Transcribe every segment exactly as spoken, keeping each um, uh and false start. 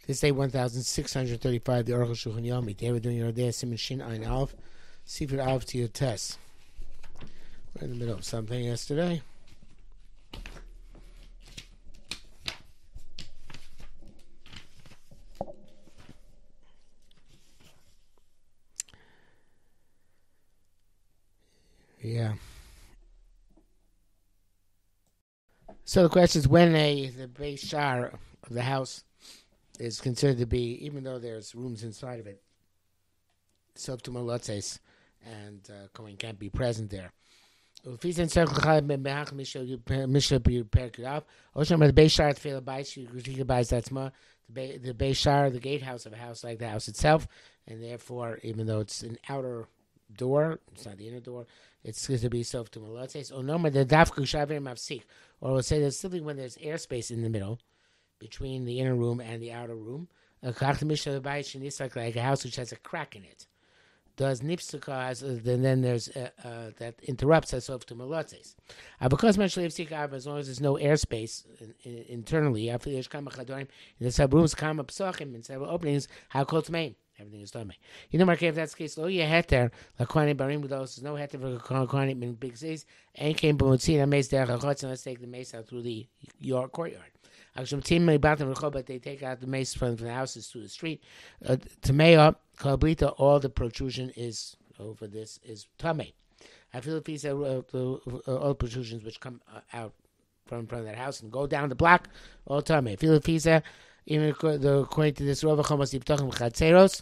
This day one thousand six hundred thirty-five, the Aruch Shulchan Yomi. Today we're doing your day, Siman Shin Ein Aleph, Sefer Aleph to your test. We're in the middle of something yesterday. Yeah. So the question is, when a the base shar of the house is considered to be, even though there's rooms inside of it, Sof Tumah Lotzes, and uh, Kohen can't be present there. The base shar the base shar, the gatehouse of a house like the house itself, and therefore, even though it's an outer door, it's not the inner door, it's going to be Sof Tumah Lotzes. Or no, the dafku shavir mafsik. Or we'll say there's simply when there's airspace in the middle between the inner room and the outer room. Like a house which has a crack in it. Does nipsuka, then then there's uh, uh, that interrupts us Sof Tumah Lotzes. Uh, because as long as there's no airspace in, in, internally, in the sub rooms, in several openings, how close main. Everything is done. You know, Mark, if that's the case, lo yeheter lakwani barim with those. There's no heter for lakwani in big cities. And came b'mutzina mace derech hachotz, and let's take the mace out through the yard courtyard. Actually, team may batem rechol, but they take out the mace from the houses to the street. Uh, Tamei kalblita, all the protrusion is over this is tamei. I feel if he's uh, the uh, all protrusions which come uh, out from from that house and go down the block, all tamei. I feel if he's uh, even according to this Rova Chomos Yiptachim Chatzeros,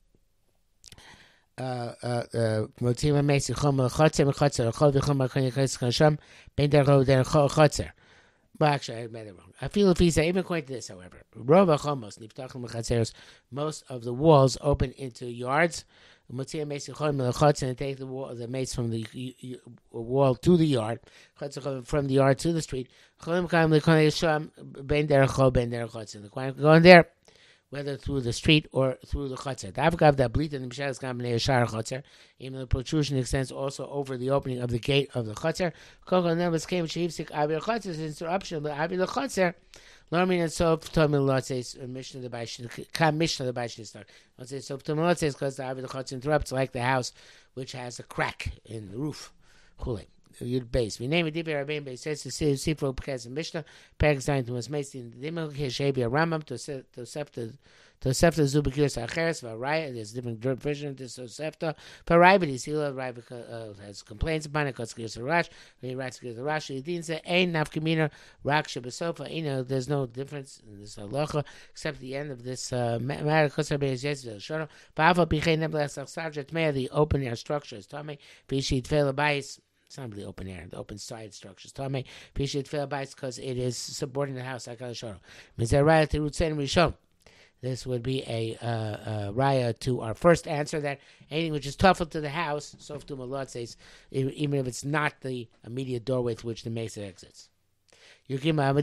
Motima Mesi Chom Chatzer Chatzer Chol V'Chom Makoni Chayis Chasham Ben Dercho Der Chatzer. Well, actually, I made it wrong. I feel if he's even according to this, however, Rova Chomos Yiptachim Chatzeros, most of the walls open into yards. Motima Mesi Chom Chatzer, and take the wall, the mace from the wall to the yard, from the yard to the street. The Kohen can go in there, whether through the street or through the chotzer. Even the protrusion extends also over the opening of the gate of the chotzer. Interruption, but Avi the chotzer. Learning and Sof Tumah Lotzes, Mishnah the Baishin, Mishnah the Baishin start. Let's say Sof Tumah Lotzes because the Avi the chotzer interrupts, like the house which has a crack in the roof. Chule. Yud base. We name it Divrei Rabbeinu base. Says to see Sifro Pekaz and Mishnah. Perek Zayin to was made in the Dimel Keshebi Rambam to Tosefta to Tosefta Zubikius Acheres Varaya. There's different version of this Tosefta. Parai, but he's Hila Rai has complaints about it because Kius Rash. He writes Kius Rash. He didn't say Ein Nafkamina Rak Shabasofa. You know, there's no difference in this halacha except the end of this matter. Because Rabbeinu is Yezzel Shono. Ba'ava Pichei Neblas Achsarjet Mea. The open air structure is Tomei. Pishit Fela Bais. It's not really open air, the open side structures. Tomei, appreciate fail bites because it is supporting the house. Like I showed. This would be a, uh, uh, raya to our first answer that anything which is tough to the house, Sof Tumah Lotzes, even if it's not the immediate doorway through which the mesa exits. There's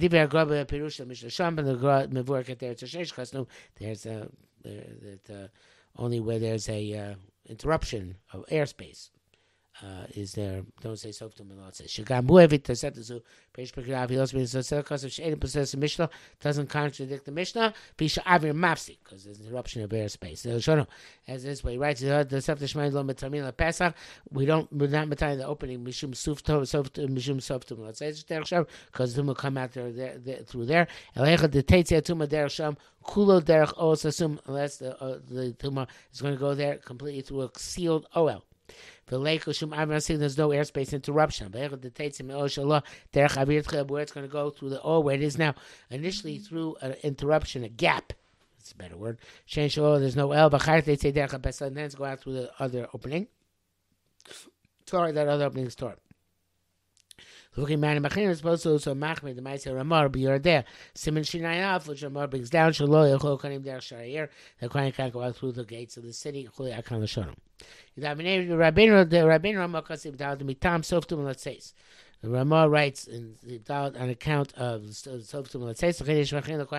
a that only where there's a uh, interruption of airspace. Uh, is there? Don't say Sof Tumah Lotzes. Shagamu evit Tosefta Peish Pekirav. He also means Tosefta because of She'edim possesses Mishnah doesn't contradict the Mishnah. Pisha Avir Mafsik because there's an interruption of airspace. So Shono, as this way, he writes the Tosefta Shmei Lo Metamin LaPesach. We don't we're not metain the opening Mishum Sof Mishum Sof Tumah Lotzes Derech Sham because the Tumah will come out there, there, there through there. Elecha the Teitzei Tumah Derech Sham Kulo Derech Os Asum unless the uh, the Tumah is going to go there completely through a sealed O L. The lake there's no airspace interruption. Where it's going to go through the oh where it is now. Initially through an interruption, a gap. That's a better word. Change oh there's no L, but they say and then it's go out through the other opening. Torah, that other opening is Torah. Looking man in Machin is supposed to also Machmed the Ma'aser Ramar be your there. Siman Shinayaf, which Ramar brings down Shalo Yechol Kanim Der Sharayer. The Kohen can't go out through the gates of the city. Chuli Akan Lashonim. The Rabbeinu the Rabbeinu Ramar Kasib Dal to Mitam Sof Tumah Lotzes. The Ramah writes in the on account of Sof Tumah Lotzes. The Chedesh Machin the Kohen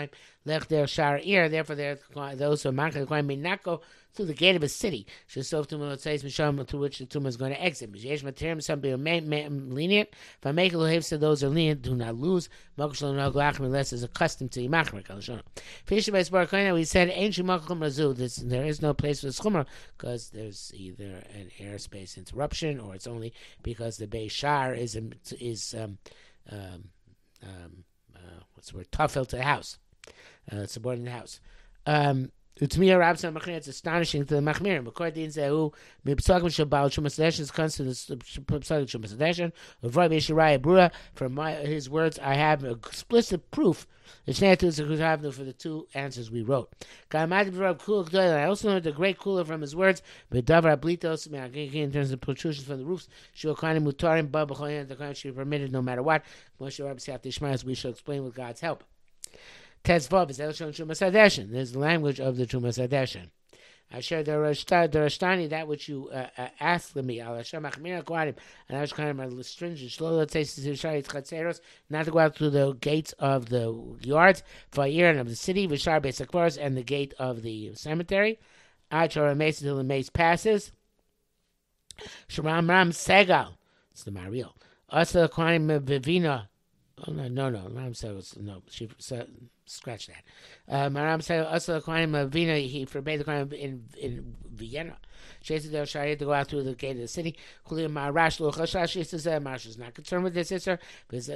lech der shar ir. Therefore, those who are marking the Kohen may not go through the gate of a city. Shesov tumah l'tzeis misham, to which the tumah is going to exit. Yesh materim, some people may lenient. If I make a lohev, so those are lenient, do not lose. Mokush lo no glachim unless is accustomed to imachmer kalashon. Finished by Sbar Kohen, we said ancient makom razu. There is no place for schumar because there's either an airspace interruption or it's only because the Beis Shar is is um, um, um, uh, what's the word, tafel to the house, uh, subordinate house. Um, it's astonishing to the Machmirim. According to who Mipsakim Shabal Shumasadeshin is constant Psakim Shumasadeshin. Avoid Yeshiraya Brura. From my his words, I have explicit proof. The Shnei for the two answers we wrote. I also learned the great cooler from his words. Bedavar Ablitos in terms of protrusions from the roofs. Shuakani Mutarim Babachoyan. The kind should be permitted no matter what. Moshe Rabbi Siyat Ishmael. We shall explain with God's help. Tezvav is Elshon Trumas Hadeshin. There's the language of the Trumas Hadeshin. I share the Rashtani, that which you uh, uh, asked me, Al Hashem Achmir Akwadim, and Ashkanim are stringent, slow, let's say, not to go out through the gates of the yards, Fa'ir of the city, Vishar Beis HaKvaros, and the gate of the cemetery. Achor Mace until the mace passes. Shram Ram Segal, it's the Mariel. Asa Akwadim Vivina. Oh, no, no, no. Maram said, no, she said, scratch that. Maram said, also, the Vina, he forbade the crime in, in Vienna. She said, they'll try to go out through the gate of the city. Kulim Marash, Luchashash, she says, Marash is not concerned with this sister, because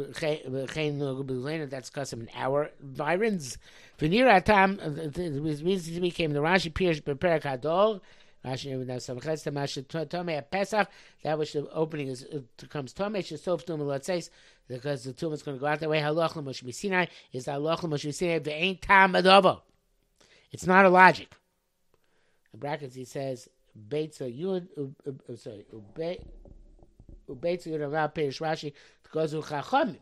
that's custom in our environs. Venira Tam, recently became the Rashi Pirish Beperak Hadol. That which the opening is uh, comes Tomei Shesov Tumah Latzeis, because the tumah is going to go out that way. Halach Moshe Sinai is halach Moshe Sinai. There ain't tam adovo. It's not a logic. In brackets he says Beitza Yud. Sorry, Beitza Yud Rav Perish Rashi goes with Chacham.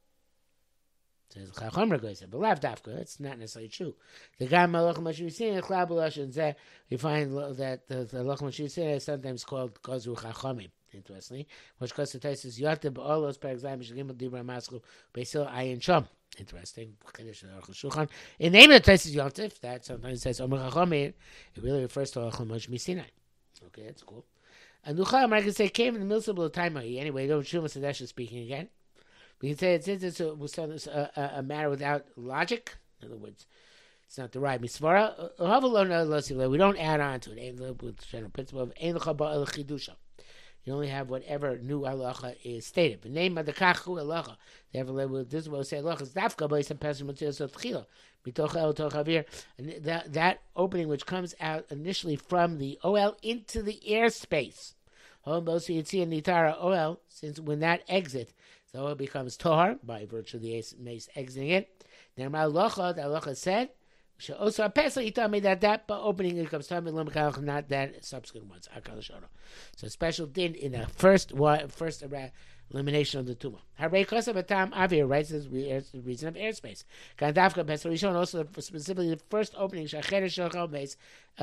Says Chacham Regoyse, but lav dafka. That's not necessarily true. The guy Malach Moshe Sinai Chlabulash and Zeh. We find that the halach Moshe Sinai is sometimes called Kozu Chachamim. Interestingly, which goes to Taisus Yotib all those paraxim Shagimel Dibra Maslu Basil Ayin Shom. Interesting. In the name of Taisus Yotib, that sometimes says Omer Chachamim, it really refers to Alachim Moshe Sinai. Okay, that's cool. And Nuchal, I can say, came in the middle of the time. Anyway, don't Shuma Sadesh speaking again. We can say it since it's a, a, a, a matter without logic. In other words, it's not the right misvara. We don't add on to it. The general principle of Ein L'cha Chidusha. You only have whatever new halacha is stated. The name of the kachu halacha. Therefore, this is what we say halacha is dafka by some person material so tchila mitoch el toch avir. And that that opening which comes out initially from the O L into the airspace. Home bosi yitzia nitara O L. Since when that exit, so it becomes tohar by virtue of the mace exiting it. Now, halacha, the halacha said. Also, a pesach he told me that that opening becomes tummy limit, not that subsequent ones. So special din in the first first elimination of the tumah. Harei kosa b'tam avir writes the reason of airspace. Gandavka pesach rishon also specifically the first opening shacher shachal base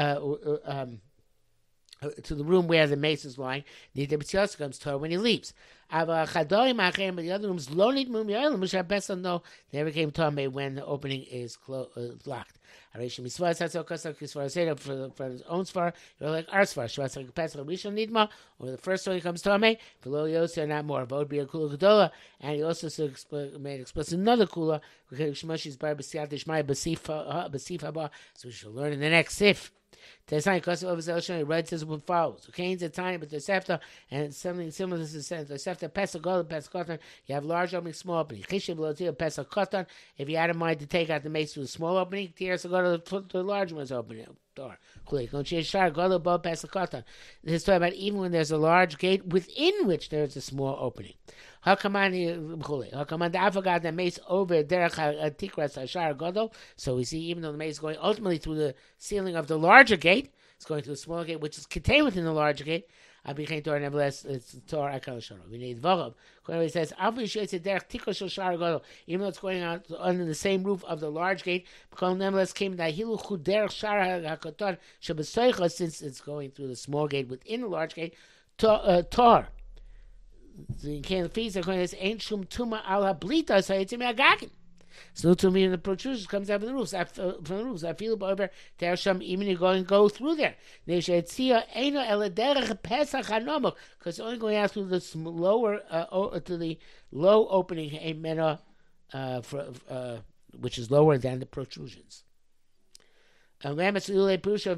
um to the room where the mace is lying. Need the b'tzios comes to her when he leaves. Ava chadorim achem, but the other rooms lo need mum yoyel. Mushar pesach no never came to me when the opening is clo- uh, locked. Harei misvah satzal kosak kisvar seder for for his own svar. You're like our svar. Shvatzal pesach rishon nidma, or the first one he comes to me. V'lo yoseh not more. V'od be a kula gedola, and he also made explicit another kula because Shmoshi's bar b'siyat ishmai b'sif b'sif haba. So we shall learn in the next sif. Tesai Kosovo of Zelshon, red says what follows. Cain's a tiny, but the Sefta, and something similar to the sentence. The Sefta, Pesach Gold, Pesach Kotan, you have large opening, small opening. Chishim Lotil, Pesach Kotan, if you had in mind to take out the mace to a small opening, Tiers go to the large one's opening. This is talking about even when there's a large gate within which there's a small opening. How come on the mace over Tikras? So we see even though the mace is going ultimately through the ceiling of the larger gate, it's going through a small gate which is contained within the larger gate. Nevertheless, it's Torah Akal Shoro. We need Vogab. He says, even though it's going on under the same roof of the large gate, nevertheless came since it's going through the small gate within the large gate, Tor. The fees are going to say, Ain't Shum Tuma ala Blita, so it's in Agakin. So to me, the protrusions comes out from the roofs. I, uh, from the roofs, I feel over there. Some even you're going to go through there. Because it's only going out through the lower, uh, to the low opening, a uh, for, uh, which is lower than the protrusions. Now, what he said, would say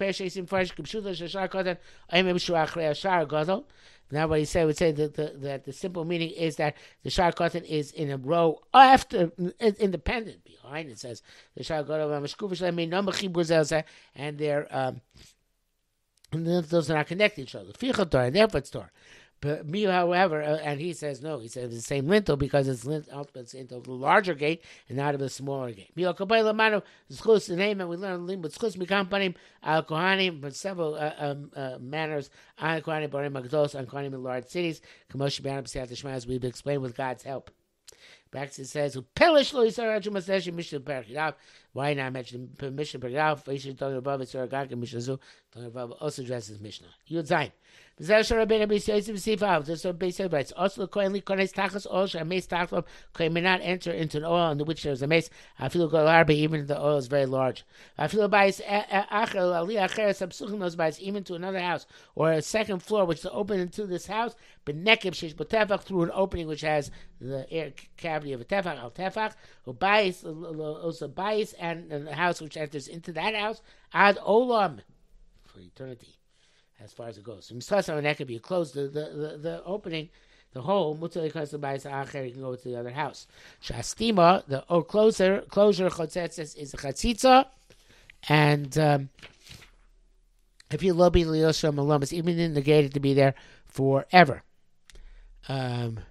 that the, that the simple meaning is that the Shar Kotan is in a row after, independent, behind. It says the Shar Kotan, and they're, um, and those are not connected to each other. And therefore it's Torah. But me, however, uh, and he says no. He says the same lintel because it's lintel into the larger gate and not of the smaller gate. Mi lamanu zchus the name, and we learn with zchus mikam panim al kohanim, but several uh, um, uh, manners on kohanim barim magdos on kohanim in large cities. Kamosh b'anam b'siyat shema, as we've explained with God's help. Back it says, "Pelish lo yisrael ha'chum asesh mishnah perikirav." Why not mention mishnah perikirav? V'yishin talking above it's Gag and mishnah zu. Talking above also addresses mishnah. Yud Zayin. B'zeh shor rabbeinu b'yis yosef b'sifav. This is what Beis Yosef writes. Also, kohen li kones tachas oil she'ameis tachlom. Kohen may not enter into an oil in which there is a mace. Afilu kol harbe, even if the oil is very large. Afilu b'ayis achel ali acheres absuchim those b'ayis even to another house or a second floor which is open into this house. B'nekev sheish b'tefach through an opening which has the air cavity of a tefach al tefach. Or b'ayis also b'ayis and a house which enters into that house ad olam for eternity. As far as it goes, so mischas that could be closed. The, the the the opening, the hole mutzah because the b'ayis acher you can go to the other house. Shastima, the or closer closure chotzetzes is a chatzitza, and um, if you lobby liyosham alum, it's even negated to be there forever. Um,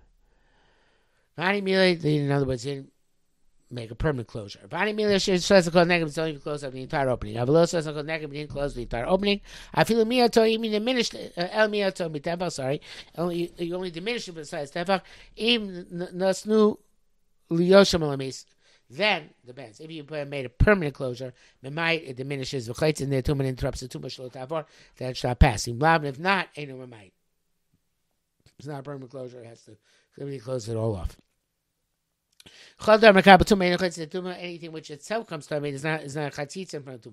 in other words, in make a permanent closure. Vani Mila says the code negative, it's only close up the entire opening. Avalo says the code negative, didn't close the entire opening. I feel miato, even diminished, el miato, mitefach, sorry. Only, you only diminish it besides tefach. Im nasnu liyosham alamis. Then, depends. If you made a permanent closure, might it diminishes the chaytz in there, two minutes interrupts the two much low tavor, then it shall pass. If not, ain't no might. It's not a permanent closure, it has to really close it all off. Anything which itself comes to me is not is not a chatzitz in front of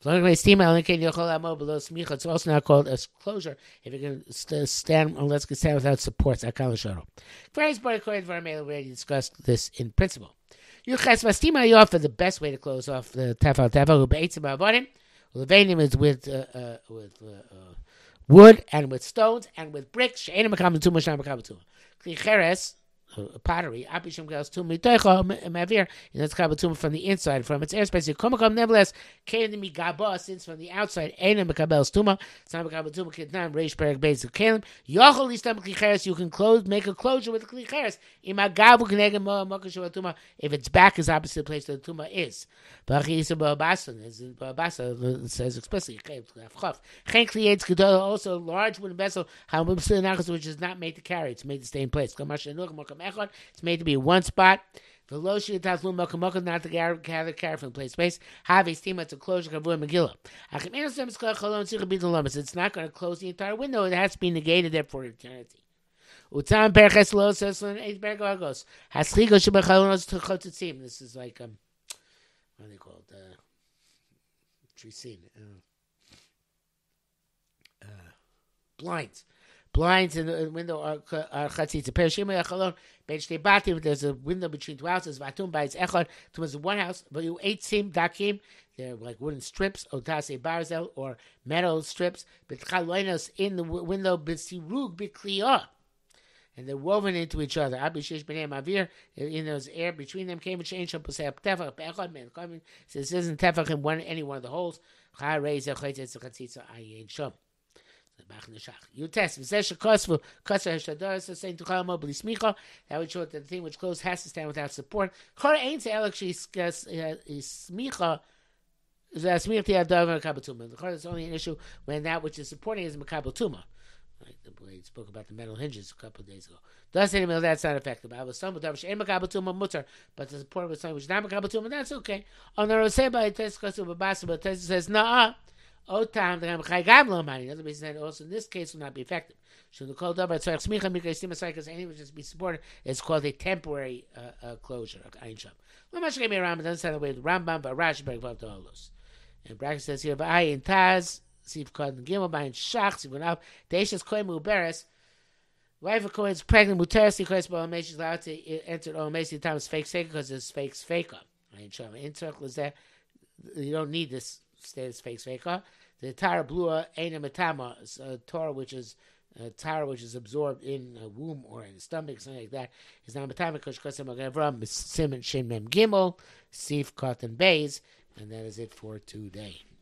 tuma. It's also not called a closure if you can st- stand unless you stand without supports. Various body already discussed this in principle. You offer the best way to close off the tefal tefal. Levanim is with uh, uh, with uh, uh, wood and with stones and with bricks. Klicheres. Pottery, Apishim goes to Mitoicha Mavir, and that's Kabatum from the inside, from its airspace. Komakom nevertheless came to me Gaba, since from the outside, Aina Makabel's Tuma, Sam Kabatum Kitnam, Reish Perek Beis of Kalim, Yochel Listam Klicheres, you can close, make a closure with the Klicheres. Imagabu Knegam Mokashu Tuma, if its back is opposite the place that the Tuma is. Bachisa Babasan, as in Babasa says explicitly, Chen Klietz Gedola, also a large wooden vessel, which is not made to carry, it's made to stay in place. It's made to be one spot. The lotion not to gather carry from place space. Have a steam at the closure of Megillah. It's not going to close the entire window. It has to be negated there for eternity. Utzam perches lo says eight bergos. Haschigo shebachalonos to chotzim. This is like um, what are they called? Uh, Trisin. Uh, blinds. Blinds in the window are chatzitza. Perishima yachalon be'shtei batim. There's a window between two houses. Vatum ba'is echad. Towards one house. But you eight sim dakim. They're like wooden strips. Otase barzel or metal strips. B'tchaloinos in the window. B'sirug b'kliyah. And they're woven into each other. Abishish b'nei mavir. In those air between them came a change. Shaposei tefach be'echad men. So this isn't tefach in one any one of the holes. Chai reis echaytetz chatzitza ayin shom. You test. That would show that the thing which closed has to stand without support. It's only an issue when that which is supporting is makabel tuma. Like the blade spoke about the metal hinges a couple of days ago. Does say that's not effective. I was some but the support was something which is not makabel tuma, that's okay. On the Roseba, it says, nah. O time the Chaygav lo money. Another reason that also in this case will not be effective. So the called up tzarich smicha mikra stima because any which is be supported is called a temporary uh, uh, closure. Well, much came Rambam doesn't sound the way the Rambam, but Rashi brings up the Olus. And Bracket says here, "V'ai in Taz, Sif Kod Gimel Bayin Shach, Sif Gunav, Deishas Koy Muberes." Wife of Kohen's pregnant, Muteris Kohen's Olamesi is allowed to enter Olamesi time is fake fake because it's fake faker. Right? Intercal is there. You don't need this status fake faker. The Tara Blua Aina Matama, a Torah which is a Tara which is absorbed in a womb or in the stomach, something like that, is not Matama because Kosem Agavram, Simon Shem Mem Gimel, Sif Cotton Bays, and that is it for today.